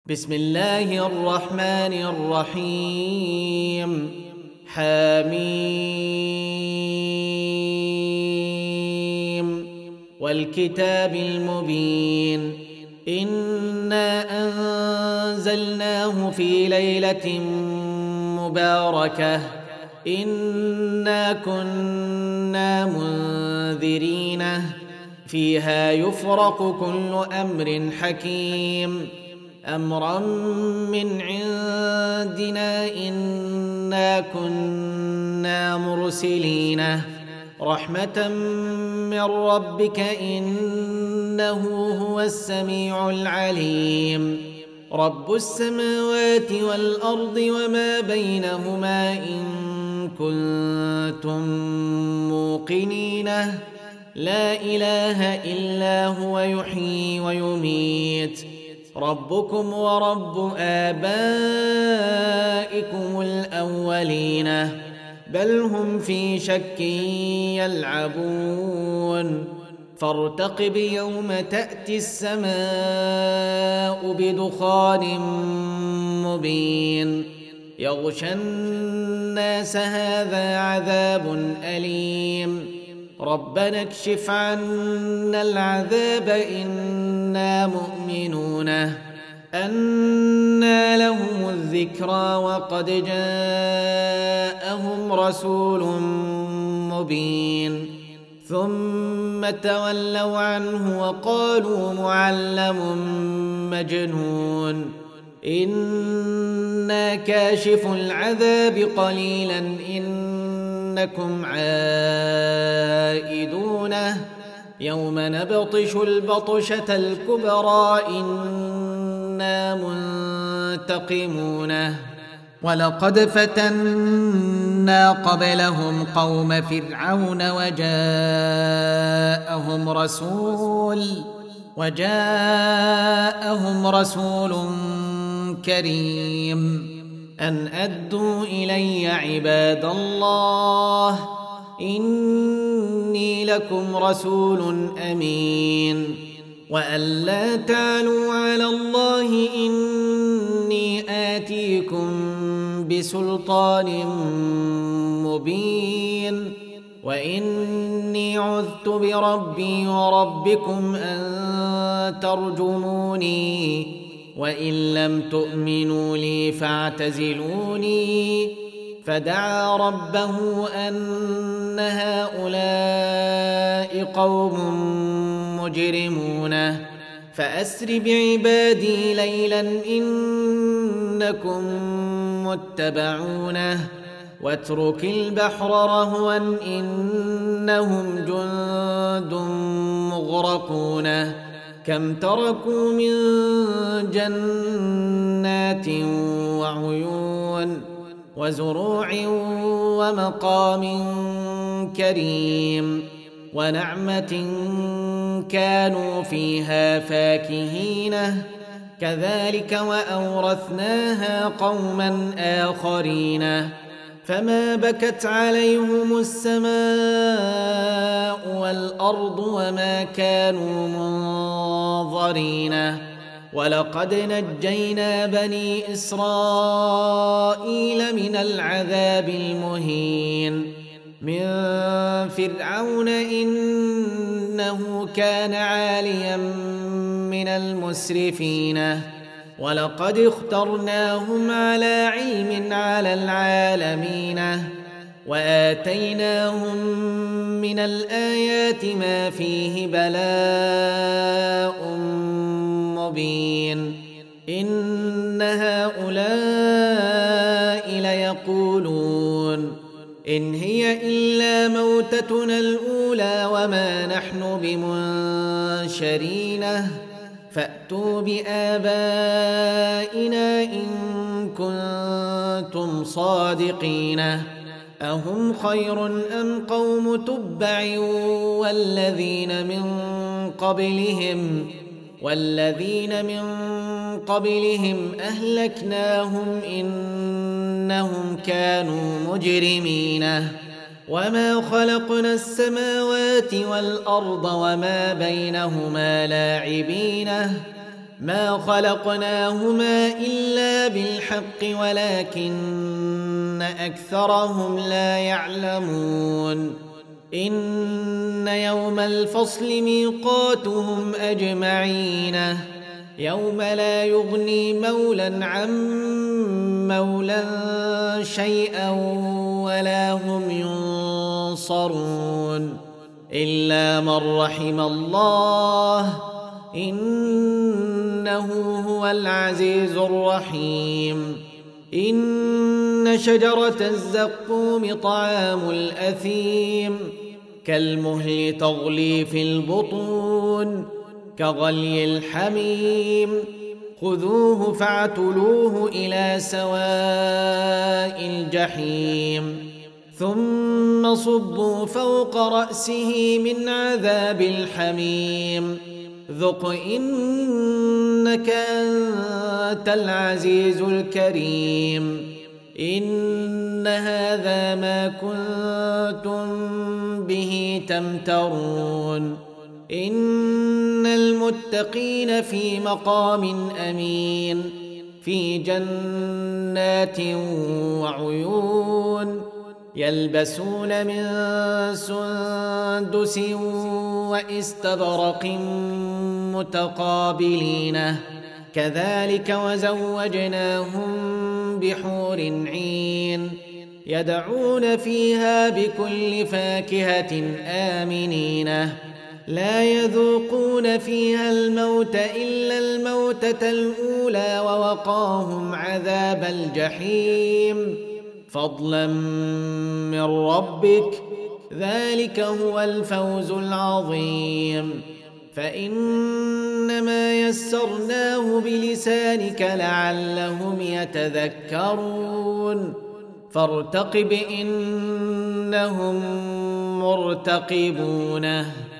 بسم الله الرحمن الرحيم حميم والكتاب المبين إنا أنزلناه في ليلة مباركة إنا كنا منذرين فيها يفرق كل أمر حكيم أمرا من عندنا إنا كنا مرسلين رحمة من ربك إنه هو السميع العليم رب السماوات والأرض وما بينهما إن كنتم موقنين لا إله إلا هو يحيي ويميت ربكم ورب آبائكم الأولين بل هم في شك يلعبون فارتقب يوم تأتي السماء بدخان مبين يغشى الناس هذا عذاب أليم ربنا اكشف عنا العذاب إنا مؤمنون أنى لهم الذكرى وقد جاءهم رسول مبين ثم تولوا عنه وقالوا معلم مجنون إنا كاشف العذاب قليلا إنكم عائدون يوم نبطش البطشة الكبرى إنا منتقمون ولقد فتنا قبلهم قوم فرعون وجاءهم رسول كريم أن أدوا إلي عباد الله إني لكم رسول أمين وأن لا تعلوا على الله إني آتيكم بسلطان مبين وإني عذت بربي وربكم أن ترجموني وإن لم تؤمنوا لي فاعتزلوني فدعا ربه أن هؤلاء قوم مجرمون فأسر بعبادي ليلا إنكم متبعون واترك البحر رهوا إنهم جند مغرقون كم تركوا من جنات وعيون وزروع ومقام كريم ونعمة كانوا فيها فاكهين كذلك وأورثناها قوما آخرين فما بكت عليهم السماء والأرض وما كانوا منظرين ولقد نجينا بني إسرائيل من العذاب المهين من فرعون إنه كان عاليا من المسرفين ولقد اخترناهم على علم على العالمين وآتيناهم من الآيات ما فيه بلاء مبين إن هؤلاء ليقولون إن هي إلا موتتنا الأولى وما نحن بمنشرين فأتوا بآبائنا إن كنتم صادقين أهم خير أم قوم تبع والذين من قبلهم أهلكناهم إنهم كانوا مجرمين وما خلقنا السماوات والأرض وما بينهما لاعبين ما خلقناهما إلا بالحق ولكن أكثرهم لا يعلمون إن يوم الفصل ميقاتهم أجمعين يوم لا يغني مولى عن مولى شيئا ولا هم ينصرون إلا من رحم الله إنه هو العزيز الرحيم إن شجرة الزقوم طعام الأثيم كالمهل تغلي في البطون كغلي الحميم خذوه فاعتلوه إلى سواء الجحيم ثم صبوا فوق رأسه من عذاب الحميم ذق إنك أنت العزيز الكريم إن هذا ما كنتم به تمترون إن المتقين في مقام أمين في جنات وعيون يلبسون من سندس واستبرق متقابلين كذلك وزوجناهم بحور عين يدعون فيها بكل فاكهة آمنين لا يذوقون فيها الموت إلا الموتة الأولى ووقاهم عذاب الجحيم فضلا من ربك ذلك هو الفوز العظيم فإنما يسرناه بلسانك لعلهم يتذكرون فارتقب إنهم مرتقبون